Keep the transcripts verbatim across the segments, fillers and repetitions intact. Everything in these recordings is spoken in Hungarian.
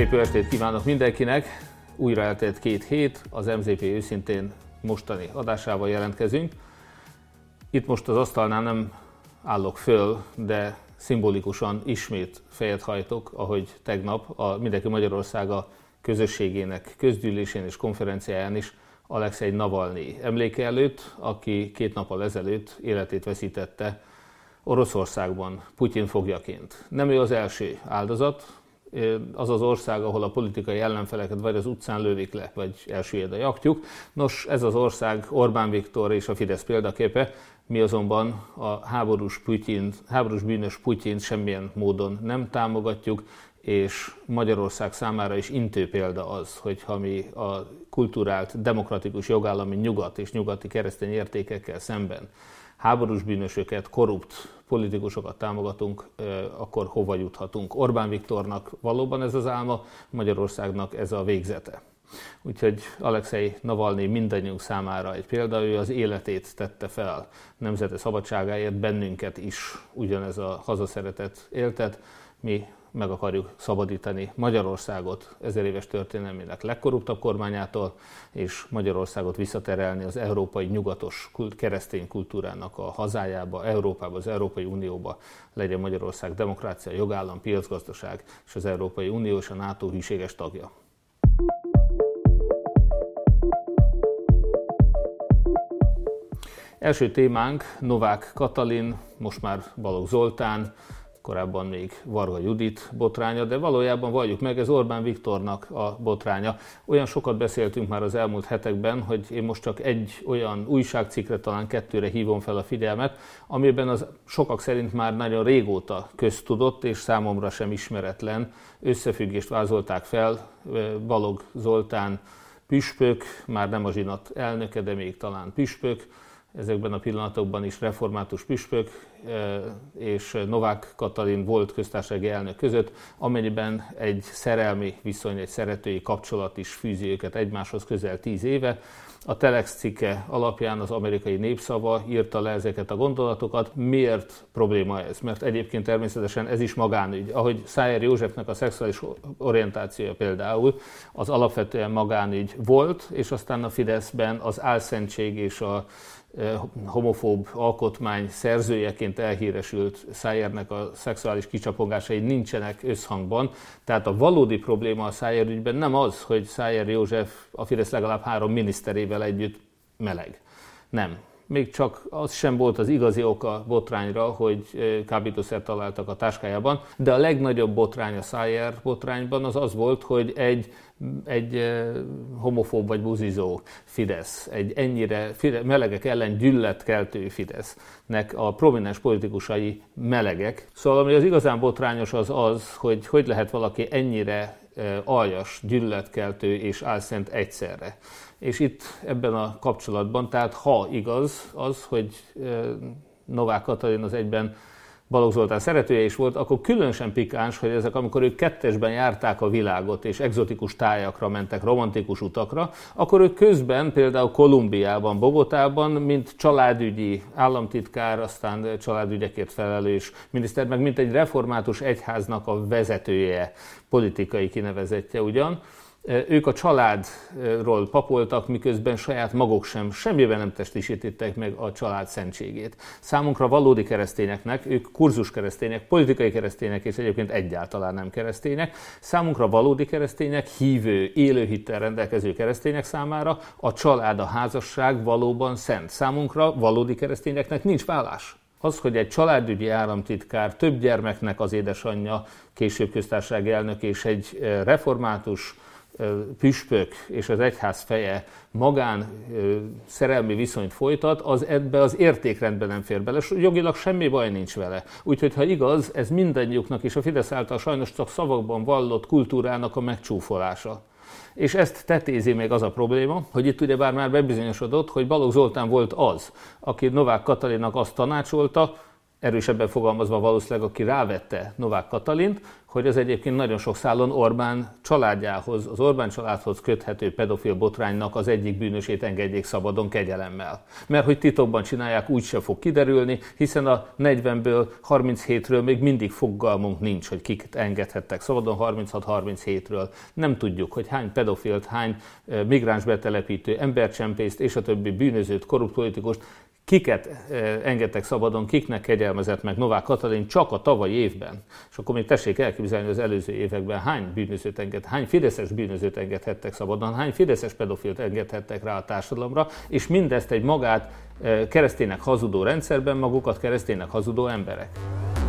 Szép jó estét kívánok mindenkinek! Újra eltelt két hét, az em zé pé őszintén mostani adásával jelentkezünk. Itt most az asztalnál nem állok föl, de szimbolikusan ismét fejet hajtok, ahogy tegnap a Mindenki Magyarországa közösségének közgyűlésén és konferenciáján is Alexej Navalnyi emléke előtt, aki két nappal ezelőtt életét veszítette Oroszországban Putyin foglyaként. Nem ő az első áldozat, az az ország, ahol a politikai ellenfeleket vagy az utcán lövik le, vagy elsüllyed a jachtjuk. Nos, ez az ország Orbán Viktor és a Fidesz példaképe, mi azonban a háborús, Putyin, háborús bűnös Putyint semmilyen módon nem támogatjuk, és Magyarország számára is intő példa az, hogyha mi a kulturált, demokratikus jogállami nyugat és nyugati keresztény értékekkel szemben háborús bűnösöket, korrupt politikusokat támogatunk, akkor hova juthatunk? Orbán Viktornak valóban ez az álma, Magyarországnak ez a végzete. Úgyhogy Alexej Navalnyi mindannyiunk számára egy példa, ő az életét tette fel nemzete szabadságáért, bennünket is ugyanez a hazaszeretet éltet. Mi meg akarjuk szabadítani Magyarországot ezer éves történelmének legkorruptabb kormányától, és Magyarországot visszaterelni az európai nyugatos keresztény kultúrának a hazájába, Európába, az Európai Unióba. Legyen Magyarország demokrácia, jogállam, piacgazdaság és az Európai Unió és a NATO hűséges tagja. Első témánk Novák Katalin, most már Balogh Zoltán, korábban még Varga Judit botránya, de valójában valljuk meg, ez Orbán Viktornak a botránya. Olyan sokat beszéltünk már az elmúlt hetekben, hogy én most csak egy olyan újságcikkre, talán kettőre hívom fel a figyelmet, amiben az sokak szerint már nagyon régóta köztudott és számomra sem ismeretlen összefüggést vázolták fel. Balogh Zoltán püspök, már nem a zsinat elnöke, de még talán püspök, ezekben a pillanatokban is református püspök, és Novák Katalin volt köztársasági elnök között, amennyiben egy szerelmi viszony, egy szeretői kapcsolat is fűzi őket egymáshoz közel tíz éve. A Telex cikke alapján az amerikai Népszava írta le ezeket a gondolatokat. Miért probléma ez? Mert egyébként természetesen ez is magánügy. Ahogy Szájer Józsefnek a szexuális orientációja például, az alapvetően magánügy volt, és aztán a Fideszben az álszentség és a homofób alkotmány szerzőjeként elhíresült Szájernek a szexuális kicsapongásai nincsenek összhangban. Tehát a valódi probléma a Szájer ügyben nem az, hogy Szájer József a Fidesz legalább három miniszterével együtt meleg. Nem. Még csak az sem volt az igazi oka botrányra, hogy kábítószert találtak a táskájában, de a legnagyobb botrány a Szájer botrányban az az volt, hogy egy, egy homofób vagy buzizó Fidesz, egy ennyire melegek ellen gyűlöletkeltő Fidesznek a prominens politikusai melegek. Szóval ami az igazán botrányos az az, hogy hogy lehet valaki ennyire aljas, gyűlöletkeltő és álszent egyszerre. És itt ebben a kapcsolatban, tehát ha igaz az, hogy Novák Katalin az egyben Balogh Zoltán szeretője is volt, akkor különösen pikáns, hogy ezek, amikor ők kettesben járták a világot, és egzotikus tájakra mentek, romantikus utakra, akkor ők közben például Kolumbiában, Bogotában, mint családügyi államtitkár, aztán családügyekért felelős miniszter, meg mint egy református egyháznak a vezetője, politikai kinevezettje ugyan, ők a családról papoltak, miközben saját maguk sem semmiben nem testesítették meg a család szentségét. Számunkra valódi keresztényeknek, ők kurzus keresztények, politikai keresztények és egyébként egyáltalán nem keresztények, számunkra valódi keresztények, hívő, élő hittel rendelkező keresztények számára a család, a házasság valóban szent. Számunkra valódi keresztényeknek nincs vállás. Az, hogy egy családügyi államtitkár, több gyermeknek az édesanyja, később köztársasági elnök és egy református püspök és az egyház feje magán szerelmi viszonyt folytat, az ebbe az értékrendben nem fér bele, és jogilag semmi baj nincs vele. Úgyhogy ha igaz, ez mindannyiuknak és a Fidesz által sajnos csak szavakban vallott kultúrának a megcsúfolása. És ezt tetézi még az a probléma, hogy itt ugyebár már bebizonyosodott, hogy Balogh Zoltán volt az, aki Novák Katalinnak azt tanácsolta, erősebben fogalmazva valószínűleg, aki rávette Novák Katalint, hogy az egyébként nagyon sok szálon Orbán családjához, az Orbán családhoz köthető pedofil botránynak az egyik bűnösét engedjék szabadon kegyelemmel. Mert hogy titokban csinálják, úgyse fog kiderülni, hiszen a negyvenből harminchétről még mindig fogalmunk nincs, hogy kik engedhettek szabadon harminchat harminchétről. Nem tudjuk, hogy hány pedofilt, hány migráns betelepítő, embercsempészt és a többi bűnözőt, korrupt politikust, kiket engedtek szabadon, kiknek kegyelmezett meg Novák Katalin csak a tavalyi évben. És akkor még tessék elképzelni az előző években hány bűnözőt enged, hány fideszes bűnözőt engedhettek szabadon, hány fideszes pedofilt engedhettek rá a társadalomra, és mindezt egy magát kereszténynek hazudó rendszerben, magukat kereszténynek hazudó emberek.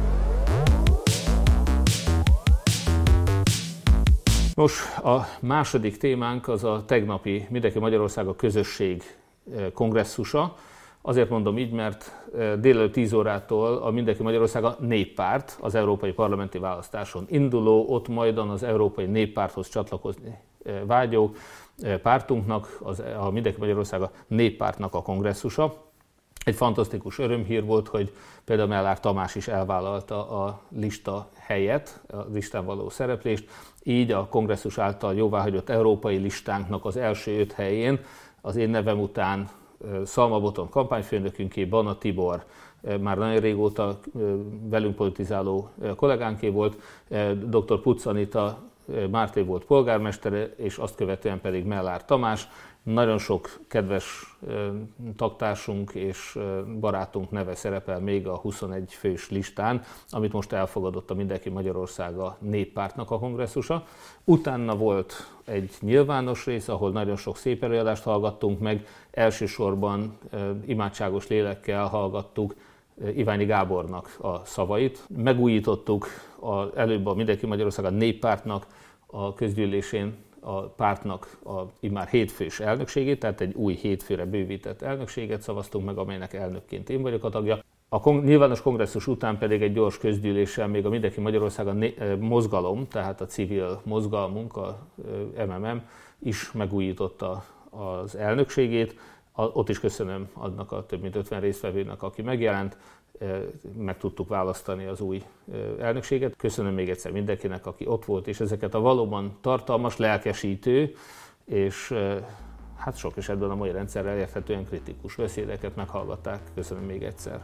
Nos, a második témánk az a tegnapi Mindenki Magyarországa közösség kongresszusa. Azért mondom így, mert délelőtt tíz órától a Mindenki Magyarországa Néppárt az európai parlamenti választáson induló, ott majdan az Európai Néppárthoz csatlakozni vágyó pártunknak, az, a Mindenki Magyarországa Néppártnak a kongresszusa. Egy fantasztikus örömhír volt, hogy például Mellár Tamás is elvállalta a lista helyet, a listán való szereplést, így a kongresszus által jóváhagyott európai listánknak az első öt helyén az én nevem után Szalma Botond kampányfőnökünké, Bana Tibor már nagyon régóta velünk politizáló kollégánké volt, dr. Pucz Anita Márté volt polgármestere, és azt követően pedig Mellár Tamás. Nagyon sok kedves tagtársunk és barátunk neve szerepel még a huszonegy fős listán, amit most elfogadott a Mindenki Magyarországa Néppártnak a kongresszusa. Utána volt egy nyilvános rész, ahol nagyon sok szép előadást hallgattunk meg, elsősorban imádságos lélekkel hallgattuk Iványi Gábornak a szavait. Megújítottuk a, előbb a Mindenki Magyarországa Néppártnak a közgyűlésén a pártnak a immár hétfős elnökségét, tehát egy új hétfőre bővített elnökséget szavaztunk meg, amelynek elnökként én vagyok a tagja. A kon- nyilvános kongresszus után pedig egy gyors közgyűléssel még a Mindenki Magyarországa né- mozgalom, tehát a civil mozgalmunk, a em em em is megújította az elnökségét. A, ott is köszönöm annak a több mint ötven résztvevőnek, aki megjelent, meg tudtuk választani az új elnökséget. Köszönöm még egyszer mindenkinek, aki ott volt, és ezeket a valóban tartalmas, lelkesítő, és hát sok esetben a mai rendszerrel érthetően kritikus beszédeket meghallgatták. Köszönöm még egyszer.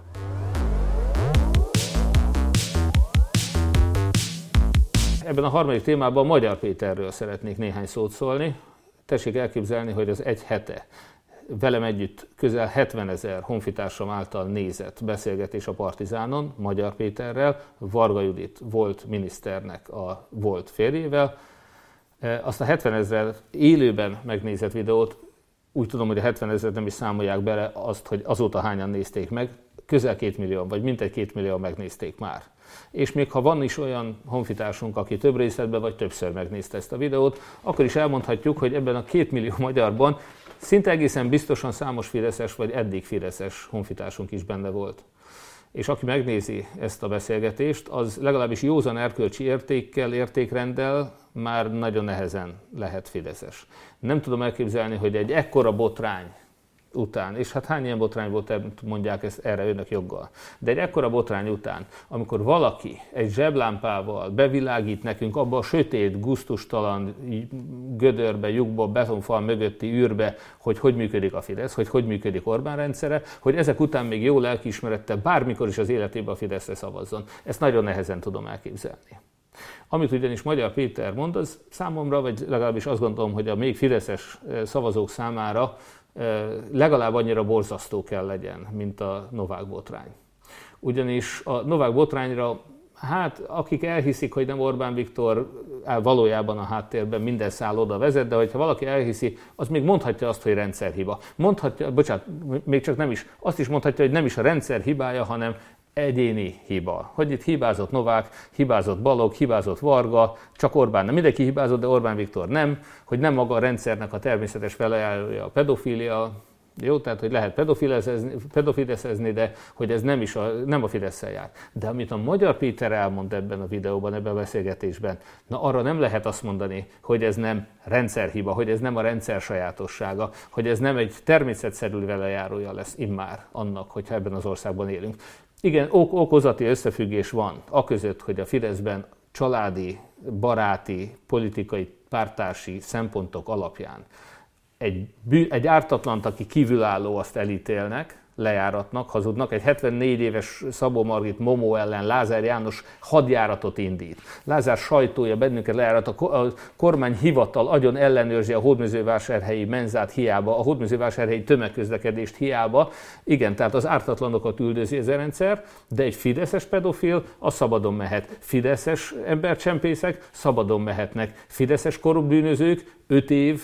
Ebben a harmadik témában Magyar Péterről szeretnék néhány szót szólni. Tessék elképzelni, hogy az egy hete velem együtt közel hetvenezer honfitársam által nézett beszélgetés a Partizánon Magyar Péterrel, Varga Judit volt miniszternek a volt férjével. Azt a hetvenezer élőben megnézett videót, úgy tudom, hogy a hetvenezer nem is számolják bele azt, hogy azóta hányan nézték meg, közel két millió, vagy mintegy két millió megnézték már. És még ha van is olyan honfitársunk, aki több részletben vagy többször megnézte ezt a videót, akkor is elmondhatjuk, hogy ebben a két millió magyarban szinte egészen biztosan számos fideszes vagy eddig fideszes honfitársunk is benne volt. És aki megnézi ezt a beszélgetést, az legalábbis józan erkölcsi értékkel, értékrenddel már nagyon nehezen lehet fideszes. Nem tudom elképzelni, hogy egy ekkora botrány után, és hát hány ilyen botrány volt, mondják ezt erre önök joggal, de egy ekkora botrány után, amikor valaki egy zseblámpával bevilágít nekünk abba a sötét, gusztustalan gödörbe, lyukba, betonfal mögötti űrbe, hogy hogy működik a Fidesz, hogy hogy működik Orbán rendszere, hogy ezek után még jó lelkiismerettel bármikor is az életében a Fideszre szavazzon. Ezt nagyon nehezen tudom elképzelni. Amit ugyanis Magyar Péter mond, az számomra, vagy legalábbis azt gondolom, hogy a még fideszes szavazók számára legalább annyira borzasztó kell legyen, mint a Novák botrány. Ugyanis a Novák botrányra, hát akik elhiszik, hogy nem Orbán Viktor áll valójában a háttérben, minden szál oda vezet, de hogyha valaki elhiszi, az még mondhatja azt, hogy rendszerhiba. Mondhatja, bocsánat, még csak nem is, azt is mondhatja, hogy nem is a rendszer hibája, hanem egyéni hiba. Hogy itt hibázott Novák, hibázott Balogh, hibázott Varga, csak Orbán nem. Mindenki hibázott, de Orbán Viktor nem. Hogy nem maga a rendszernek a természetes velejárója a pedofília. Jó, tehát hogy lehet pedofileszezni, de hogy ez nem, is a, nem a Fidesszel jár. De amit a Magyar Péter elmond ebben a videóban, ebben a beszélgetésben, na arra nem lehet azt mondani, hogy ez nem rendszerhiba, hogy ez nem a rendszer sajátossága, hogy ez nem egy természetszerű velejárója lesz immár annak, hogyha ebben az országban élünk. Igen, ok- okozati összefüggés van aközött, hogy a Fideszben családi, baráti, politikai, párttársi szempontok alapján egy, bű, egy ártatlant, aki kívülálló, azt elítélnek, lejáratnak, hazudnak. Egy hetvennégy éves Szabó Margit Momó ellen Lázár János hadjáratot indít. Lázár sajtója bennünket lejárat, a kormányhivatal agyon ellenőrzi a hódmezővásárhelyi menzát hiába, a hódmezővásárhelyi tömegközlekedést hiába. Igen, tehát az ártatlanokat üldözi ez a rendszer, de egy fideszes pedofil, az szabadon mehet. Fideszes embercsempészek szabadon mehetnek. Fideszes korrupt bűnözők öt év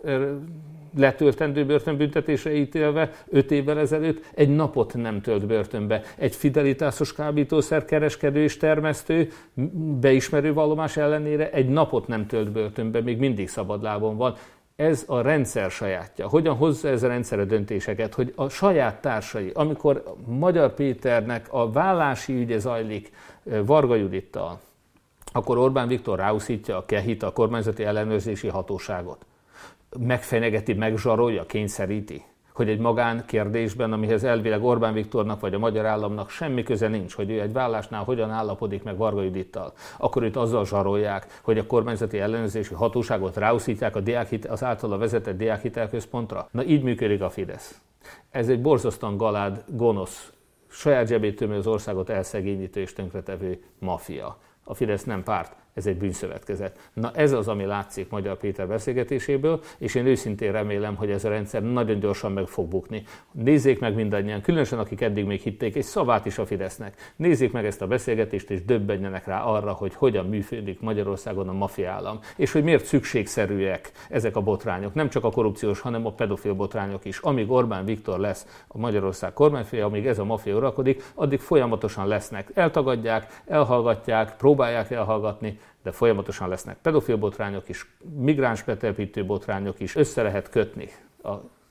letöltendő börtönbüntetésre ítélve öt évvel ezelőtt egy napot nem tölt börtönbe. Egy fidelitásos kábítószer kereskedő és termesztő beismerő vallomás ellenére egy napot nem tölt börtönbe, még mindig szabadlábon van. Ez a rendszer sajátja. Hogyan hozza ez a rendszer a döntéseket, hogy a saját társai, amikor Magyar Péternek a vállási ügye zajlik Varga Judittal, akkor Orbán Viktor ráuszítja a KEHIT, a kormányzati ellenőrzési hatóságot. Megfenyegeti, megzsarolja, kényszeríti, hogy egy magánkérdésben, amihez elvileg Orbán Viktornak vagy a magyar államnak semmi köze nincs, hogy ő egy vállásnál hogyan állapodik meg Varga Judittal, akkor őt azzal zsarolják, hogy a kormányzati ellenőrzési hatóságot ráuszítják a diákhit, az általa vezetett diákhitelközpontra. Na így működik a Fidesz. Ez egy borzasztóan galád, gonosz, saját zsebét tömő az országot elszegényítő és tönkretevő maffia. A Fidesz nem párt, ez egy bűnszövetkezet. Na ez az, ami látszik Magyar Péter beszélgetéséből, és én őszintén remélem, hogy ez a rendszer nagyon gyorsan meg fog bukni. Nézzék meg mindannyian, különösen akik eddig még hitték egy szavát is a Fidesznek. Nézzék meg ezt a beszélgetést, és döbbenjenek rá arra, hogy hogyan működik Magyarországon a maffia állam, és hogy miért szükségszerűek ezek a botrányok. Nem csak a korrupciós, hanem a pedofil botrányok is. Amíg Orbán Viktor lesz a Magyarország kormányfője, amíg ez a maffia uralkodik, addig folyamatosan lesznek. Eltagadják, elhallgatják, próbálják elhallgatni, de folyamatosan lesznek pedofil botrányok is, migráns betelepítő botrányok is, össze lehet kötni a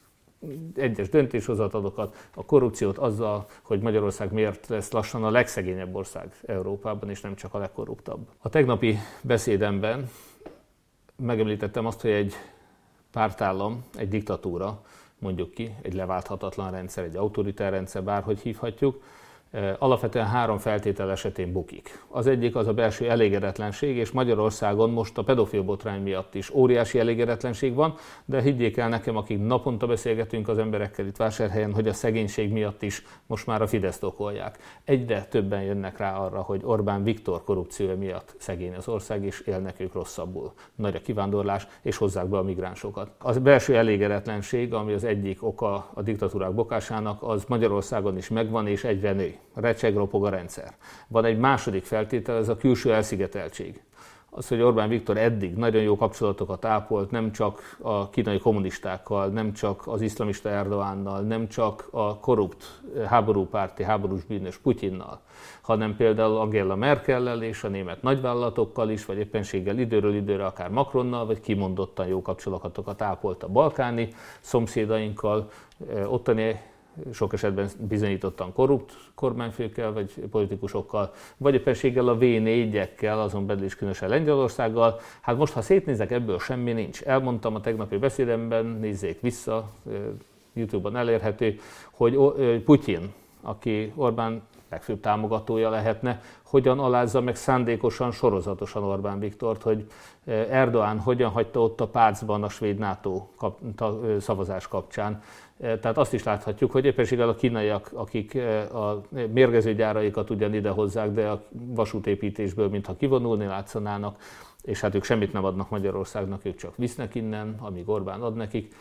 egyes döntéshozatalokat, a korrupciót azzal, hogy Magyarország miért lesz lassan a legszegényebb ország Európában, és nem csak a legkorruptabb. A tegnapi beszédemben megemlítettem azt, hogy egy pártállam, egy diktatúra, mondjuk ki, egy leválthatatlan rendszer, egy autoritár rendszer, bárhogy hívhatjuk, alapvetően három feltétel esetén bukik. Az egyik az a belső elégedetlenség, és Magyarországon most a pedofil botrány miatt is óriási elégedetlenség van, de higgyék el nekem, akik naponta beszélgetünk az emberekkel itt Vásárhelyen, hogy a szegénység miatt is most már a Fideszt okolják. Egyre többen jönnek rá arra, hogy Orbán Viktor korrupciója miatt szegény az ország, és élnek ők rosszabbul. Nagy a kivándorlás, és hozzák be a migránsokat. Az belső elégedetlenség, ami az egyik oka a diktatúrák bukásának, az Magyarországon is megvan, és egyre nő. Recseg, ropog a rendszer. Van egy második feltétel, ez a külső elszigeteltség. Az, hogy Orbán Viktor eddig nagyon jó kapcsolatokat ápolt, nem csak a kínai kommunistákkal, nem csak az iszlamista Erdoánnal, nem csak a korrupt háborúpárti, háborús bűnös Putyinnal, hanem például Angela Merkellel és a német nagyvállalatokkal is, vagy éppenséggel időről időre akár Macronnal, vagy kimondottan jó kapcsolatokat ápolt a balkáni szomszédainkkal, ottani sok esetben bizonyítottan korrupt kormányfőkkel, vagy politikusokkal, vagy éppenséggel a vé négyekkel, azon belül is különösen Lengyelországgal. Hát most, ha szétnézek, ebből semmi nincs. Elmondtam a tegnapi beszédemben, nézzék vissza, YouTube-on elérhető, hogy Putyin, aki Orbán legfőbb támogatója lehetne, hogyan alázza meg szándékosan, sorozatosan Orbán Viktort, hogy Erdoğan hogyan hagyta ott a Párzban a svéd NATO kap, ta, szavazás kapcsán. Tehát azt is láthatjuk, hogy éppenséggel a kínaiak, akik a mérgező gyáraikat ugyan ide hozzák, de a vasútépítésből mintha kivonulni látszanának, és hát ők semmit nem adnak Magyarországnak, ők csak visznek innen, amíg Orbán ad nekik.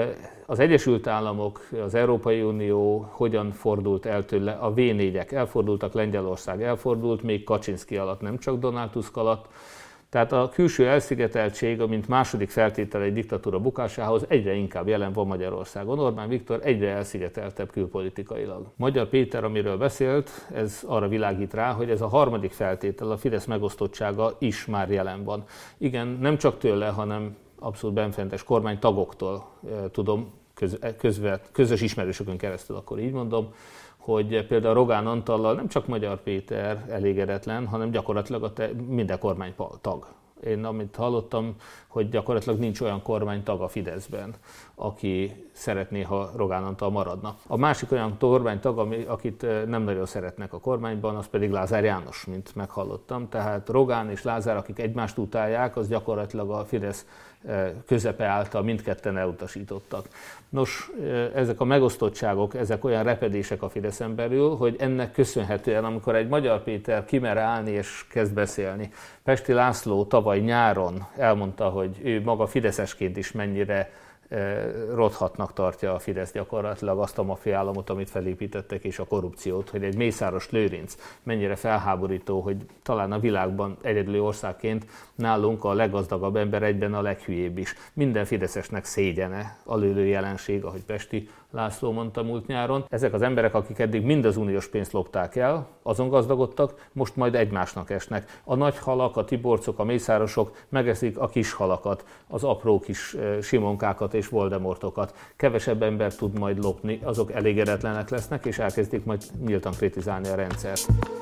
Az Egyesült Államok, az Európai Unió hogyan fordult el tőle? A vé négyek elfordultak, Lengyelország elfordult, még Kaczynszki alatt, nem csak Donald Tusk alatt. Tehát a külső elszigeteltség, mint második feltétele egy diktatúra bukásához egyre inkább jelen van Magyarországon. Orbán Viktor egyre elszigeteltebb külpolitikailag. Magyar Péter, amiről beszélt, ez arra világít rá, hogy ez a harmadik feltétel, a Fidesz megosztottsága is már jelen van. Igen, nem csak tőle, hanem abszolút benfentes kormánytagoktól tudom, köz, közve, közös ismerősökön keresztül, akkor így mondom, hogy például Rogán Antallal nem csak Magyar Péter elégedetlen, hanem gyakorlatilag a te, minden kormánytag. Én amit hallottam, hogy gyakorlatilag nincs olyan kormánytag a Fideszben, aki szeretné, ha Rogán Antal maradna. A másik olyan kormánytag, ami, akit nem nagyon szeretnek a kormányban, az pedig Lázár János, mint meghallottam. Tehát Rogán és Lázár, akik egymást utálják, az gyakorlatilag a Fidesz közepe által mindketten elutasítottak. Nos, ezek a megosztottságok, ezek olyan repedések a Fideszen belül, hogy ennek köszönhetően, amikor egy Magyar Péter kimer állni és kezd beszélni. Pesti László tavaly nyáron elmondta, hogy ő maga fideszesként is mennyire rothatnak tartja a Fidesz gyakorlatilag azt a maffiállamot, amit felépítettek, és a korrupciót, hogy egy Mészáros Lőrinc mennyire felháborító, hogy talán a világban egyedüli országként nálunk a leggazdagabb ember egyben a leghülyébb is. Minden fideszesnek szégyene a lőlő jelenség, ahogy Pesti László mondta múlt nyáron. Ezek az emberek, akik eddig mind az uniós pénzt lopták el, azon gazdagodtak, most majd egymásnak esnek. A nagy halak, a Tiborcok, a Mészárosok megeszik a kis halakat, az apró kis Simonkákat és Voldemortokat. Kevesebb ember tud majd lopni, azok elégedetlenek lesznek, és elkezdik majd nyíltan kritizálni a rendszert.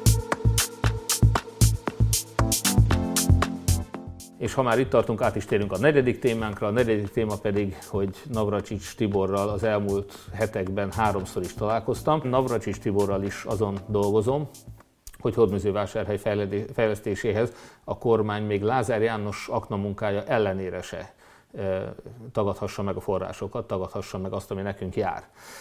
És ha már itt tartunk, át is térünk a negyedik témánkra. A negyedik téma pedig, hogy Navracsics Tiborral az elmúlt hetekben háromszor is találkoztam. Navracsics Tiborral is azon dolgozom, hogy Hódmezővásárhely fejlesztéséhez a kormány még Lázár János aknamunkája ellenére se tagadhassa meg a forrásokat, tagadhassa meg azt, ami nekünk jár.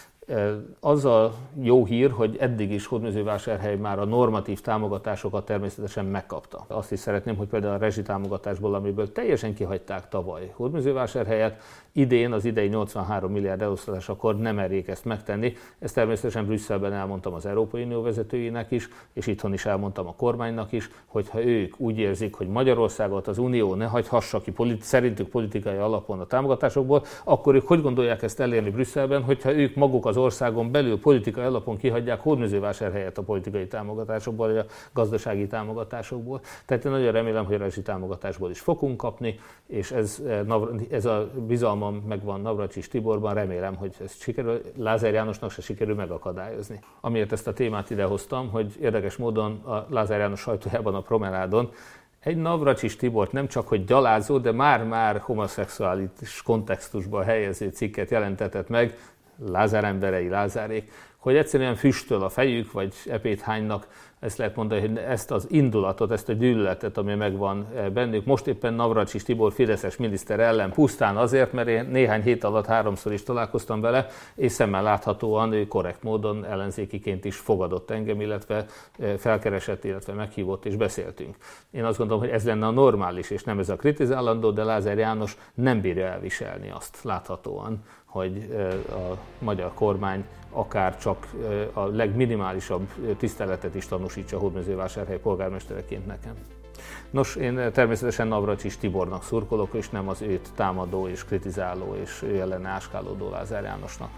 Az a jó hír, hogy eddig is Hódmezővásárhely már a normatív támogatásokat természetesen megkapta. Azt is szeretném, hogy például a rezsitámogatásból, amiből teljesen kihagyták tavaly Hódmezővásárhelyet, idén az idei nyolcvanhárom milliárd elosztásakor nem merjék ezt megtenni. Ezt természetesen Brüsszelben elmondtam az Európai Unió vezetőinek is, és itthon is elmondtam a kormánynak is, hogy ha ők úgy érzik, hogy Magyarországot az Unió ne hagyhassa ki politi- szerintük politikai alapon a támogatásokból, akkor ők hogy gondolják ezt elérni Brüsszelben, hogyha ők maguk az országon belül politikai alapon kihagyják Hódmezővásárhelyet a politikai támogatásokból, vagy a gazdasági támogatásokból. Tehát én nagyon remélem, hogy a rezsi támogatásból is fogunk kapni, és ez, ez a bizalmam megvan Navracsics Tiborban, remélem, hogy ezt sikerül, Lázár Jánosnak se sikerül megakadályozni. Amiért ezt a témát idehoztam, hogy érdekes módon a Lázár János sajtójában a Promenádon egy Navracsics Tibort nem csak hogy gyalázó, de már-már homoszexuális kontextusba helyező cikket jelentetett meg, Lázár emberei, Lázárék, hogy egyszerűen füstöl a fejük, vagy epét hánynak, ezt lehet mondani, hogy ezt az indulatot, ezt a gyűlöletet, ami megvan bennük. Most éppen Navracsics Tibor fideszes miniszter ellen pusztán azért, mert én néhány hét alatt háromszor is találkoztam vele, és szemmel láthatóan ő korrekt módon ellenzékiként is fogadott engem, illetve felkeresett, illetve meghívott, és beszéltünk. Én azt gondolom, hogy ez lenne a normális, és nem ez a kritizálandó, de Lázár János nem bírja elviselni azt láthatóan, hogy a magyar kormány akár csak a legminimálisabb tiszteletet is tanúsítsa Hódmezővásárhely polgármestereként nekem. Nos, én természetesen Navracsics Tibornak szurkolok, és nem az őt támadó és kritizáló és ő ellene áskálódó Lázár Jánosnak.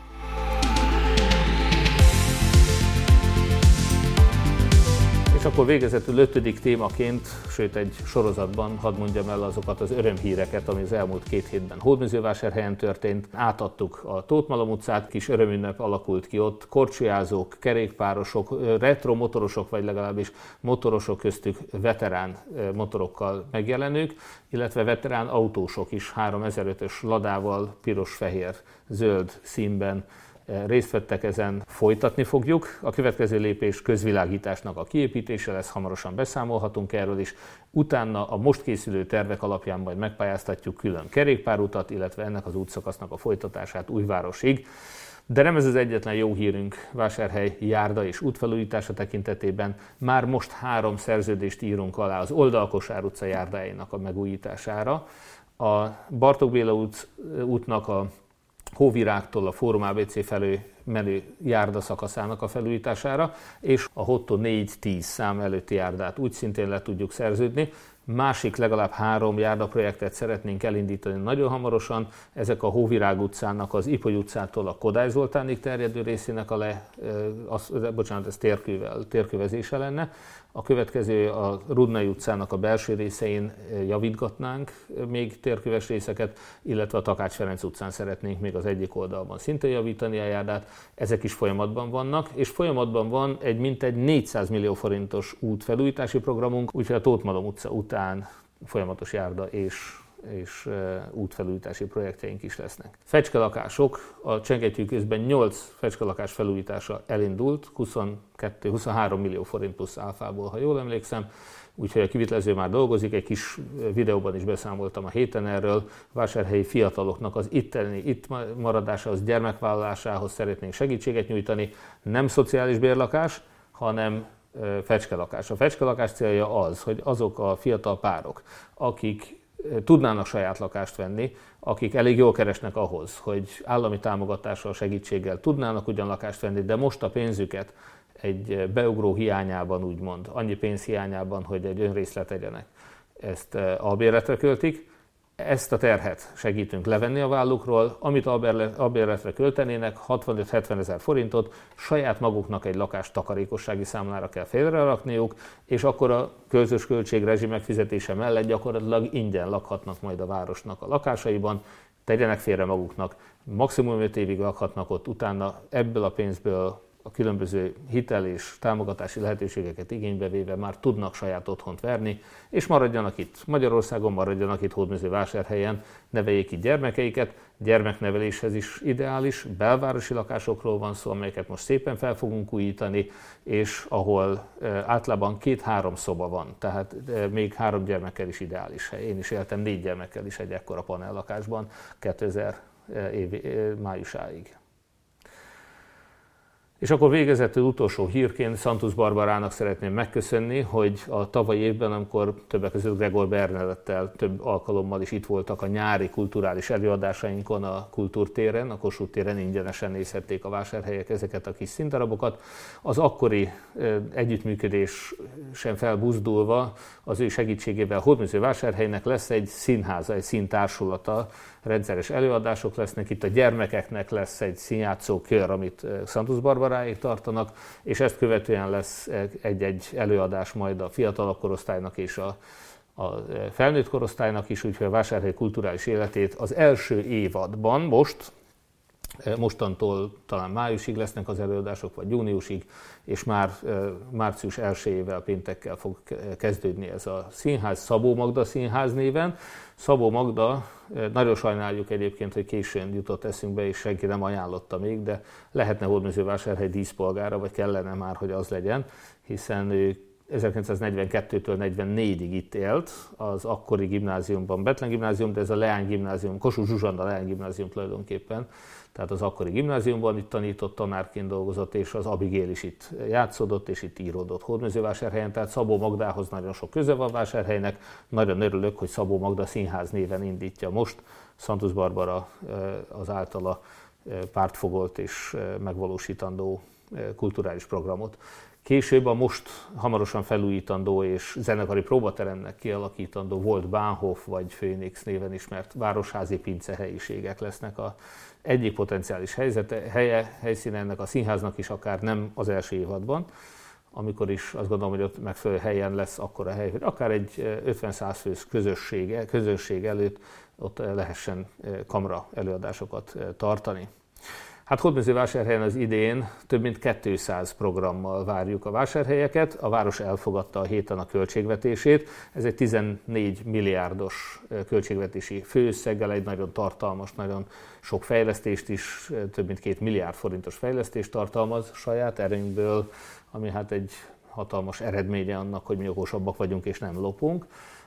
És akkor végezetül ötödik témaként, sőt egy sorozatban hadd mondjam el azokat az örömhíreket, ami az elmúlt két hétben Hódmezővásárhelyen történt. Átadtuk a Tóth Malom utcát, kis örömünnep alakult ki ott, korcsolyázók, kerékpárosok, retro motorosok, vagy legalábbis motorosok, köztük veterán motorokkal megjelenők, illetve veterán autósok is háromezer-ötös ladával, piros, fehér, zöld színben részt vettek ezen, folytatni fogjuk. A következő lépés közvilágításnak a kiépítése lesz, hamarosan beszámolhatunk erről is. Utána a most készülő tervek alapján majd megpályáztatjuk külön kerékpárutat, illetve ennek az útszakasznak a folytatását Újvárosig. De nem ez az egyetlen jó hírünk Vásárhely járda és útfelújítása tekintetében. Már most három szerződést írunk alá az Oldalkosár utca járdáinak a megújítására. A Bartók Béla út, útnak a Hóvirágtól a Fórum á bé cé felé menő járda szakaszának a felújítására, és a Hotto négy tíz szám előtti járdát úgy szintén le tudjuk szerződni. Másik legalább három járdaprojektet szeretnénk elindítani nagyon hamarosan. Ezek a Hóvirág utcának az Ipoly utcától a Kodály Zoltánig terjedő részének a le, az, bocsánat, ez térkővel, térkövezése lenne. A következő a Rudnai utcának a belső részein javítgatnánk még térköves részeket, illetve a Takács Ferenc utcán szeretnénk még az egyik oldalban szintén javítani a járdát. Ezek is folyamatban vannak, és folyamatban van egy mintegy négyszáz millió forintos útfelújítási programunk, úgyhogy a Tóth Malom utca után folyamatos járda és, és útfelújítási projektjeink is lesznek. Fecskelakások, a Csengetyűközben nyolc fecskelakás felújítása elindult, huszonkettő-huszonhárom millió forint plusz áfából, ha jól emlékszem. Úgyhogy a kivitelező már dolgozik, egy kis videóban is beszámoltam a héten erről. Vásárhelyi fiataloknak az itteni, itt maradásához, gyermekvállalásához szeretnénk segítséget nyújtani. Nem szociális bérlakás, hanem fecskelakás. A fecskelakás célja az, hogy azok a fiatal párok, akik tudnának saját lakást venni, akik elég jól keresnek ahhoz, hogy állami támogatással, segítséggel tudnának ugyan lakást venni, de most a pénzüket egy beugró hiányában, úgymond, annyi pénz hiányában, hogy egy önrészlet tegyenek, ezt albérletre költik. Ezt a terhet segítünk levenni a vállukról, amit albérletre költenének, hatvanöt-hetven ezer forintot, saját maguknak egy lakás takarékossági számlára kell félrerakniuk, és akkor a közös költség rezsi megfizetése mellett gyakorlatilag ingyen lakhatnak majd a városnak a lakásaiban, tegyenek félre maguknak, maximum öt évig lakhatnak ott, utána ebből a pénzből a különböző hitel és támogatási lehetőségeket igénybe véve már tudnak saját otthont verni, és maradjanak itt Magyarországon, maradjanak itt Hódmezővásárhelyen, neveljék itt gyermekeiket. Gyermekneveléshez is ideális, belvárosi lakásokról van szó, amelyeket most szépen fel fogunk újítani, és ahol általában két-három szoba van, tehát még három gyermekkel is ideális hely. Én is éltem négy gyermekkel is egy ekkora panellakásban kétezer év májusáig. És akkor végezetül utolsó hírként Santus Barbarának szeretném megköszönni, hogy a tavalyi évben, amikor többek között Gregor Bernadettel több alkalommal is itt voltak a nyári kulturális előadásainkon a Kultúrtéren, a Kossuth téren ingyenesen nézhették a vásárhelyek ezeket a kis színdarabokat. Az akkori együttműködésen felbuzdulva az ő segítségével Hódmezővásárhelynek lesz egy színháza, egy színtársulata, rendszeres előadások lesznek, itt a gyermekeknek lesz egy színjátszó kör, amit Santus Barbaráék tartanak, és ezt követően lesz egy-egy előadás majd a fiatalabb korosztálynak és a, a felnőtt korosztálynak is, úgyhogy a vásárhely kulturális életét az első évadban most, mostantól talán májusig lesznek az előadások, vagy júniusig, és már március elsejével, péntekkel fog kezdődni ez a színház, Szabó Magda Színház néven. Szabó Magda, nagyon sajnáljuk egyébként, hogy későn jutott eszünkbe, és senki nem ajánlotta még, de lehetne Hódmezővásárhely díszpolgára, vagy kellene már, hogy az legyen, hiszen ő ezerkilencszáznegyvenkettőtől negyvennégyig itt élt, az akkori gimnáziumban, Bethlen gimnázium, de ez a Leány gimnázium, Kossuth Zsuzsanda Leány gimnázium tulajdonképpen, tehát az akkori gimnáziumban itt tanított, tanárként dolgozott, és az Abigail is itt játszódott, és itt íródott Hódmezővásárhelyen, tehát Szabó Magdához nagyon sok köze van Vásárhelynek. Nagyon örülök, hogy Szabó Magda Színház néven indítja most Santus Barbara az általa pártfogolt és megvalósítandó kulturális programot. Később a most hamarosan felújítandó és zenekari próbateremnek kialakítandó volt Bahnhof vagy Phoenix néven ismert városházi pince helyiségek lesznek a egyik potenciális helyzete, helye, helyszíne ennek a színháznak is, akár nem az első évadban, amikor is azt gondolom, hogy ott megfelelő helyen lesz akkora hely, hogy akár egy ötven-száz fős közösség, közösség előtt ott lehessen kamra előadásokat tartani. Hát Hódmezővásárhelyen az idén több mint kétszáz programmal várjuk a vásárhelyeket. A város elfogadta a héten a költségvetését. Ez egy tizennégy milliárdos költségvetési főösszeggel, egy nagyon tartalmas, nagyon sok fejlesztést is, több mint két milliárd forintos fejlesztést tartalmaz saját erőnkből, ami hát egy hatalmas eredménye annak, hogy mi okosabbak vagyunk és nem lopunk.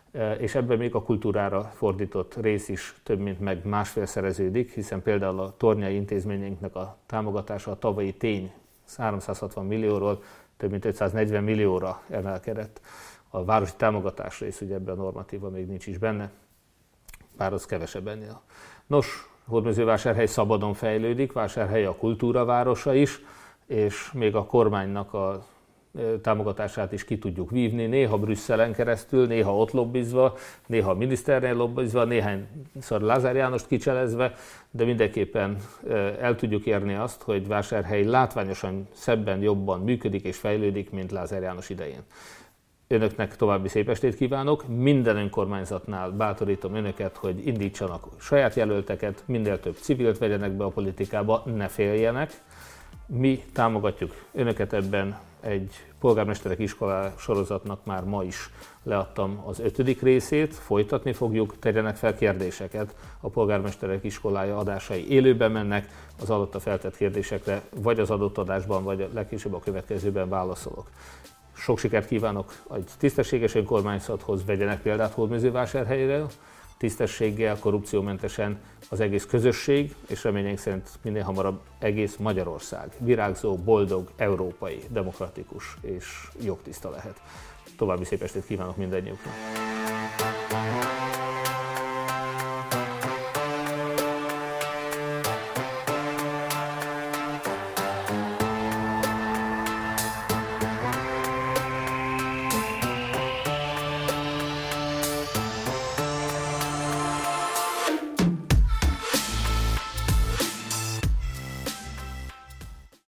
És ebben még a kultúrára fordított rész is több mint meg másfélszereződik, hiszen például a tornyai intézményeinknek a támogatása a tavalyi tény háromszázhatvan millióról több mint ötszáznegyven millióra emelkedett. A városi támogatás rész ugye ebben a normatívban még nincs is benne, bár az kevesebb ennél. Nos, Hódmezővásárhely szabadon fejlődik, Vásárhely a kultúra városa is, és még a kormánynak a támogatását is ki tudjuk vívni, néha Brüsszelen keresztül, néha ott lobbizva, néha a miniszternél lobbizva, néhányszor Lázár Jánost kicselezve, de mindenképpen el tudjuk érni azt, hogy Vásárhely látványosan szebben, jobban működik és fejlődik, mint Lázár János idején. Önöknek további szép estét kívánok, minden önkormányzatnál bátorítom önöket, hogy indítsanak saját jelölteket, minél több civilt vegyenek be a politikába, ne féljenek. Mi támogatjuk önöket ebben, egy polgármesterek iskola sorozatnak már ma is leadtam az ötödik részét, folytatni fogjuk, tegyenek fel kérdéseket. A polgármesterek iskolája adásai élőben mennek, az alatta feltett kérdésekre vagy az adott adásban, vagy legkésőbb a következőben válaszolok. Sok sikert kívánok egy tisztességes önkormányzathoz, vegyenek példát Hódmezővásárhelyről, tisztességgel, korrupciómentesen az egész közösség, és reményeink szerint minél hamarabb egész Magyarország virágzó, boldog, európai, demokratikus és jogtiszta lehet. További szép estét kívánok mindannyiuknak!